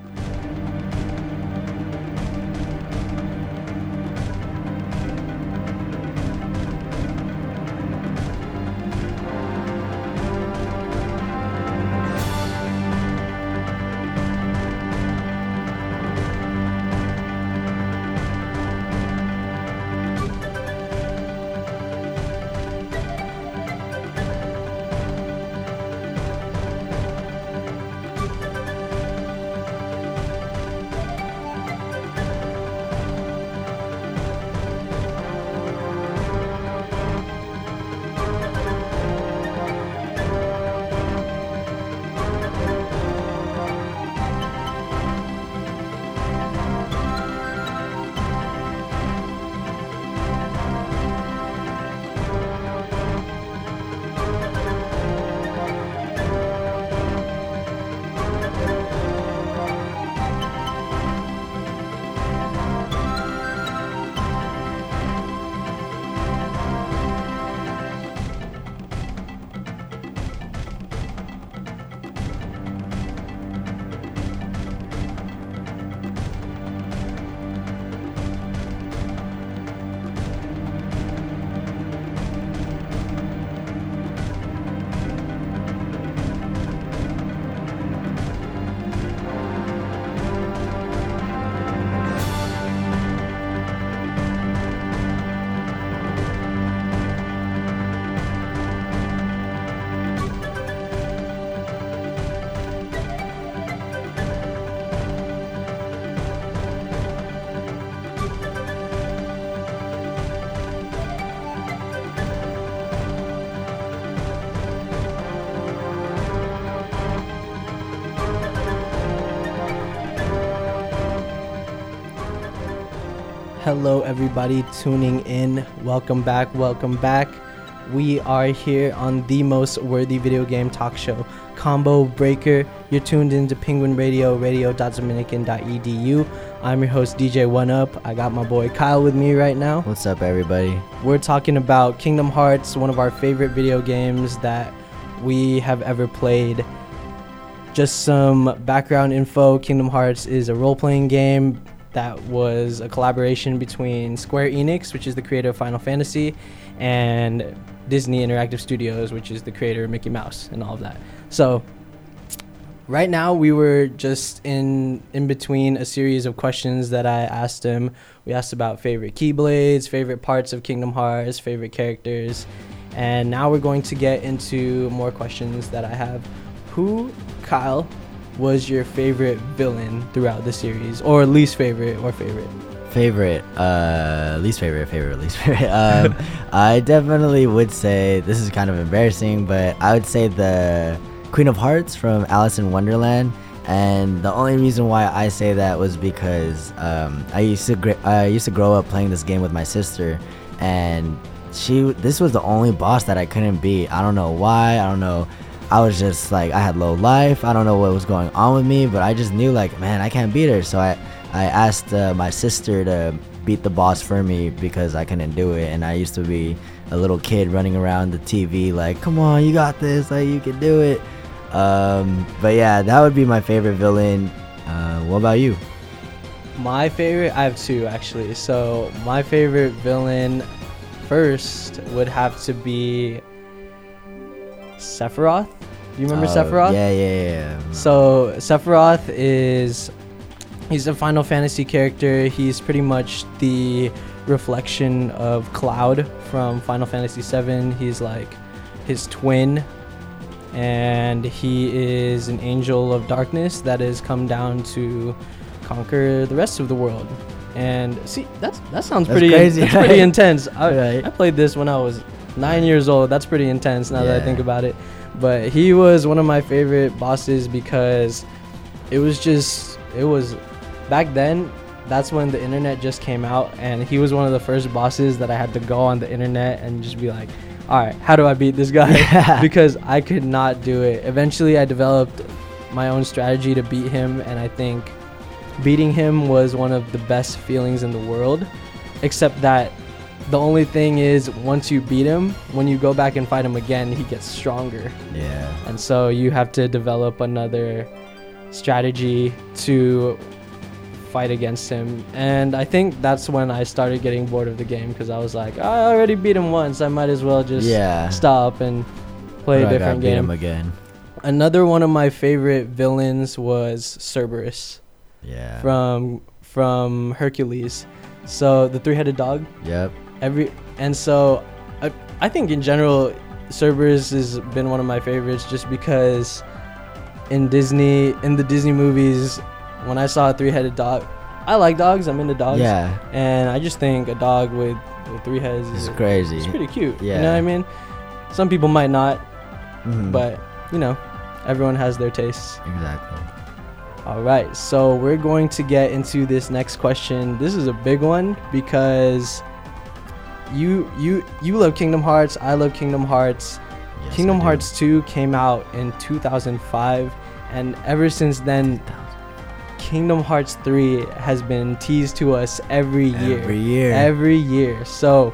Hello, everybody tuning in. Welcome back. Welcome back. We are here on the most worthy video game talk show, Combo Breaker. You're tuned into Penguin Radio, radio dot dominican dot e d u. I'm your host, D J One Up. I got my boy Kyle with me right now. What's up, everybody? We're talking about Kingdom Hearts, one of our favorite video games that we have ever played. Just some background info. Kingdom Hearts is a role-playing game that was a collaboration between Square Enix, which is the creator of Final Fantasy, and Disney Interactive Studios, which is the creator of Mickey Mouse and all of that. So right now we were just in in between a series of questions that I asked him. We asked about favorite Keyblades, favorite parts of Kingdom Hearts, favorite characters, and now we're going to get into more questions that I have. Who, Kyle, was your favorite villain throughout the series, or least favorite or favorite? Favorite, uh, least favorite, favorite, least favorite. Um, I definitely would say, this is kind of embarrassing, but I would say the Queen of Hearts from Alice in Wonderland. And the only reason why I say that was because um, I used to gr- I used to grow up playing this game with my sister, and she this was the only boss that I couldn't beat. I don't know why. I don't know. I was just like, I had low life. I don't know what was going on with me, but I just knew, like, man, I can't beat her. So I, I asked uh, my sister to beat the boss for me because I couldn't do it. And I used to be a little kid running around the T V like, come on, you got this. Like, you can do it. Um, but yeah, that would be my favorite villain. Uh, what about you? My favorite, I have two actually. So my favorite villain first would have to be Sephiroth. Do you remember Oh, Sephiroth? Yeah, yeah, yeah. So Sephiroth is he's a Final Fantasy character. He's pretty much the reflection of Cloud from Final Fantasy seven. He's like his twin, and he is an angel of darkness that has come down to conquer the rest of the world. And see, that's that sounds That's pretty crazy, that's right? pretty intense. I, Right. I played this when I was nine years old. That's pretty intense now that I Yeah. think about it. But he was one of my favorite bosses because it was just it was back then. That's when the internet just came out, and he was one of the first bosses that I had to go on the internet and just be like, all right, how do I beat this guy? Yeah. Because I could not do it. Eventually I developed my own strategy to beat him, and I think beating him was one of the best feelings in the world, except that the only thing is once you beat him, when you go back and fight him again, he gets stronger. Yeah. And so you have to develop another strategy to fight against him. And I think that's when I started getting bored of the game, because I was like, I already beat him once, I might as well just Yeah. stop and play But a I different gotta beat game. him again. Another one of my favorite villains was Cerberus Yeah. from from Hercules. So the three-headed dog. Yep. Every and so I, I think in general Cerberus has been one of my favorites, just because in Disney in the Disney movies, when I saw a three-headed dog, I like dogs, I'm into dogs. Yeah. And I just think a dog with, with three heads It's is crazy. It's pretty cute. You Yeah. know what I mean? Some people might not, Mhm. but you know, everyone has their tastes. Exactly. All right, so we're going to get into this next question. This is a big one because you you you love Kingdom Hearts. I love Kingdom Hearts. Yes, Kingdom I do. Hearts two came out in two thousand five, and ever since then, Kingdom Hearts three has been teased to us every year. Every year. Every year. So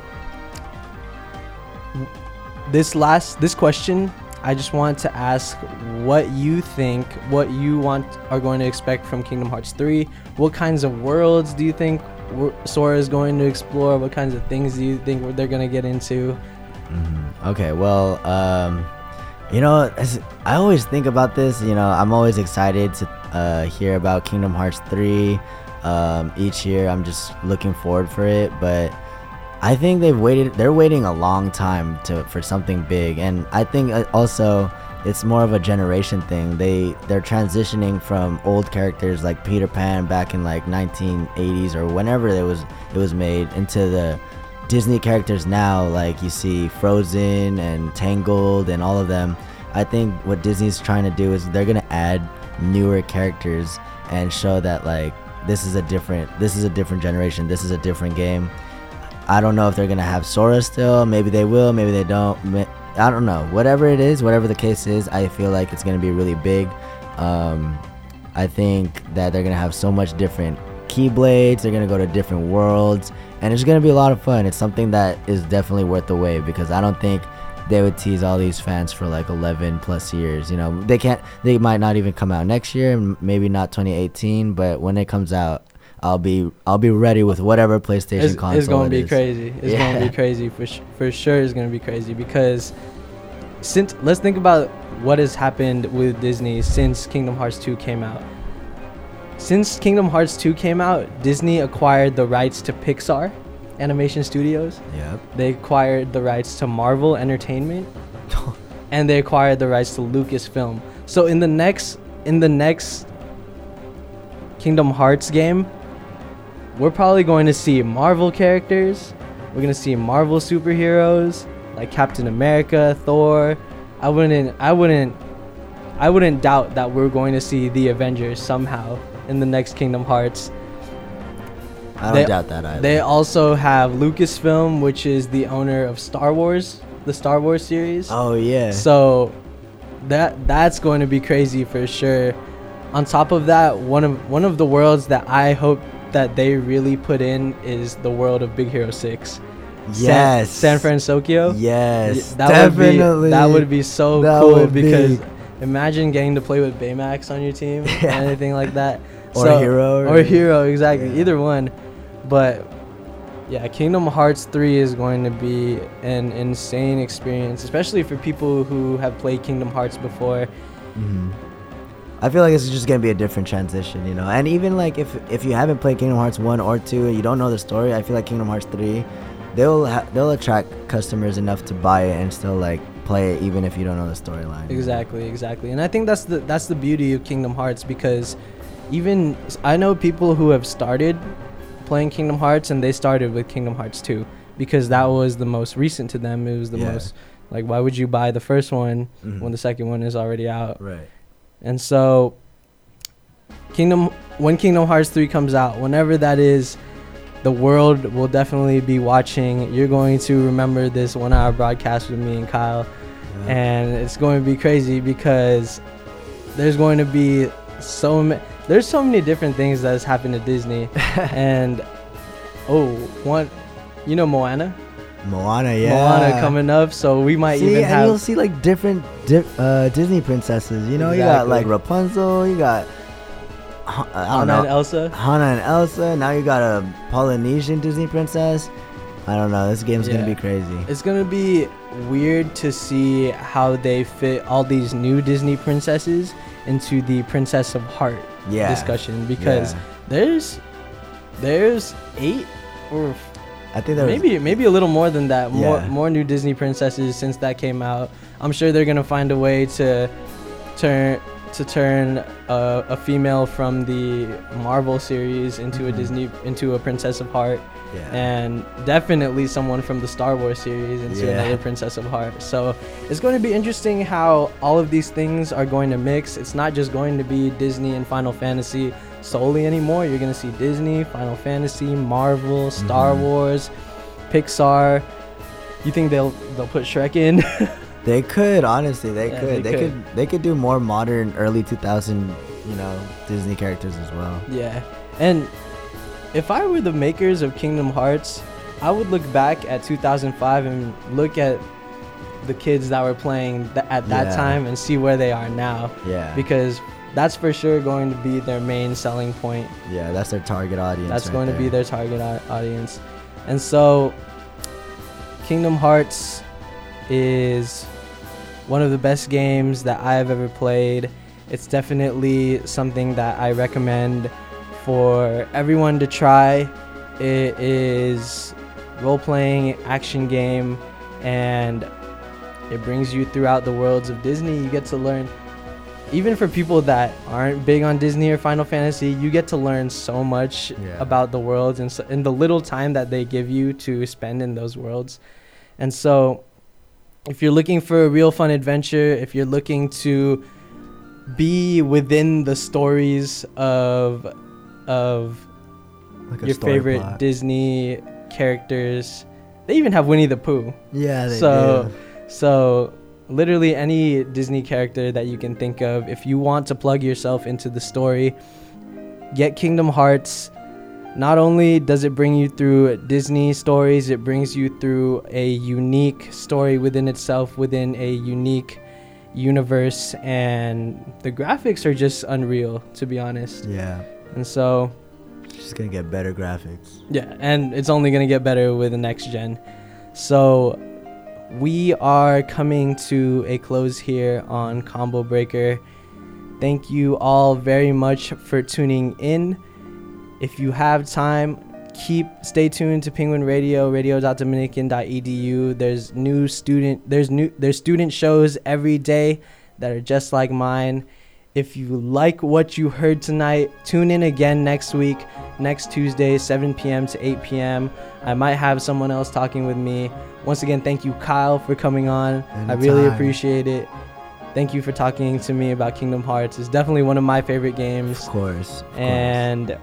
this last this question, I just want to ask what you think, what you want are going to expect from Kingdom Hearts three. What kinds of worlds do you think w- Sora is going to explore? What kinds of things do you think they're going to get into? Mhm. Okay, well, um, you know, as- I always think about this. You know, I'm always excited to uh, hear about Kingdom Hearts three. Um, each year, I'm just looking forward for it. But I think they've waited. They're waiting a long time to for something big, and I think uh, also it's more of a generation thing. They they're transitioning from old characters like Peter Pan back in like nineteen eighties or whenever it was it was made into the Disney characters now. Like you see Frozen and Tangled and all of them. I think what Disney's trying to do is they're gonna add newer characters and show that like this is a different this is a different generation. This is a different game. I don't know if they're gonna have Sora still. Maybe they will. Maybe they don't. Ma- I don't know. Whatever it is, whatever the case is, I feel like it's gonna be really big. Um, I think that they're gonna have so much different Keyblades. They're gonna go to different worlds, and it's gonna be a lot of fun. It's something that is definitely worth the wait, because I don't think they would tease all these fans for like eleven plus years. You know, they can't. They might not even come out next year, m- maybe not twenty eighteen, but when it comes out, I'll be I'll be ready with whatever PlayStation It's, console it's going to it be is. crazy. It's going to Yeah. be crazy for sh- for sure. It's going to be crazy because since let's think about what has happened with Disney since Kingdom Hearts two came out. Since Kingdom Hearts two came out, Disney acquired the rights to Pixar Animation Studios. Yep. They acquired the rights to Marvel Entertainment, and they acquired the rights to Lucasfilm. So in the next in the next Kingdom Hearts game, we're probably going to see Marvel characters. We're going to see Marvel superheroes like Captain America, Thor. I wouldn't I wouldn't I wouldn't doubt that we're going to see the Avengers somehow in the next Kingdom Hearts. I don't They- doubt that either. They also have Lucasfilm, which is the owner of Star Wars, the Star Wars series. oh yeah. So that that's going to be crazy for sure. On top of that, one of one of the worlds that I hope that they really put in is the world of Big Hero six. yes. San, San Francisco. Yes. that definitely. would be that would be so That cool would be- because imagine getting to play with Baymax on your team Yeah. or anything like that. Or so, Hero. Or, or Hero, exactly. Yeah. Either one. But yeah, Kingdom Hearts three is going to be an insane experience, especially for people who have played Kingdom Hearts before. Mm-hmm. I feel like it's just gonna be a different transition, you know. And even like if if you haven't played Kingdom Hearts one or two and you don't know the story, I feel like Kingdom Hearts three, they'll ha- they'll attract customers enough to buy it and still like play it even if you don't know the storyline. Exactly, exactly. And I think that's the that's the beauty of Kingdom Hearts, because even I know people who have started playing Kingdom Hearts and they started with Kingdom Hearts two because that was the most recent to them. It was the Yeah. most, like, why would you buy the first one Mhm. when the second one is already out? Right. And so Kingdom when Kingdom Hearts three comes out, whenever that is, the world will definitely be watching. You're going to remember this one hour broadcast with me and Kyle. Yeah. And it's going to be crazy because there's going to be so ma- there's so many different things that has happened at Disney. And oh, one, you know Moana? Moana, yeah. Moana coming up, so we might see, even and have you'll see like different di- uh, Disney princesses. You know, you got like Exactly. Rapunzel, you got Ha- I don't Anna know and Elsa. Hannah and Elsa. Now you got a Polynesian Disney princess. I don't know. This game's Yeah. gonna be crazy. It's gonna be weird to see how they fit all these new Disney princesses into the Princess of Heart Yeah. discussion, because Yeah. there's there's eight or I think there was maybe maybe a little more than that. More Yeah. more new Disney princesses since that came out. I'm sure they're gonna find a way to turn to turn a, a female from the Marvel series into a Mhm. Disney into a Princess of Heart, yeah. and definitely someone from the Star Wars series into Yeah. another Princess of Heart. So it's going to be interesting how all of these things are going to mix. It's not just going to be Disney and Final Fantasy solely anymore. You're going to see Disney, Final Fantasy, Marvel, Star Mhm. Wars, Pixar. You think they'll they'll put Shrek in? They could, honestly, they Yeah, could. they They, could. could. They could do more modern, early two thousand, you know, Disney characters as well. Yeah. And if I were the makers of Kingdom Hearts, I would look back at two thousand five and look at the kids that were playing th- at that Yeah. time and see where they are now, Yeah. because that's for sure going to be their main selling point. Yeah, that's their target audience. That's right going to be there. their target au- audience. And so Kingdom Hearts is one of the best games that I have ever played. It's definitely something that I recommend for everyone to try. It is role-playing action game, and it brings you throughout the worlds of Disney. You get to learn, even for people that aren't big on Disney or Final Fantasy, you get to learn so much Yeah. about the worlds and, so, and the little time that they give you to spend in those worlds. And so if you're looking for a real fun adventure, if you're looking to be within the stories of of Like a your story favorite plot. Disney characters, they even have Winnie the Pooh. Yeah, they so do. so literally any Disney character that you can think of, if you want to plug yourself into the story, get Kingdom Hearts. Not only does it bring you through Disney stories, it brings you through a unique story within itself, within a unique universe, and the graphics are just unreal, to be honest. Yeah, And so it's just gonna get better graphics. yeah, and it's only going to get better with the next gen. So we are coming to a close here on Combo Breaker. Thank you all very much for tuning in. If you have time, keep stay tuned to Penguin Radio, radio dot dominican dot e d u. There's new student there's new there's student shows every day that are just like mine. If you like what you heard tonight, tune in again next week, next Tuesday, seven p.m. to eight p.m. I might have someone else talking with me. Once again, thank you, Kyle, for coming on. I really Anytime. appreciate it. Thank you for talking to me about Kingdom Hearts. It's definitely one of my favorite games. Of course. Of And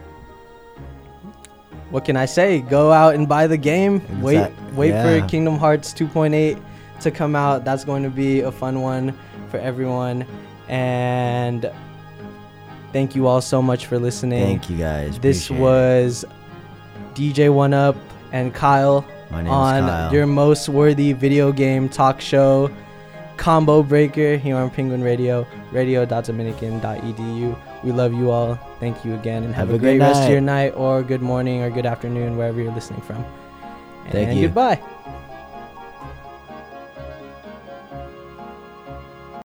what can I say? Go out and buy the game. Wait, Exact- wait yeah. for Kingdom Hearts two point eight to come out. That's going to be a fun one for everyone. And thank you all so much for listening. Thank you guys. This Appreciate it. was D J One Up and Kyle My name's on Kyle. your most worthy video game talk show, Combo Breaker, here on Penguin Radio, radio dot dominican dot e d u. We love you all. Thank you again, and have, Have a, a great good rest of night. your night or good morning or good afternoon, wherever you're listening from. Thank And you. goodbye.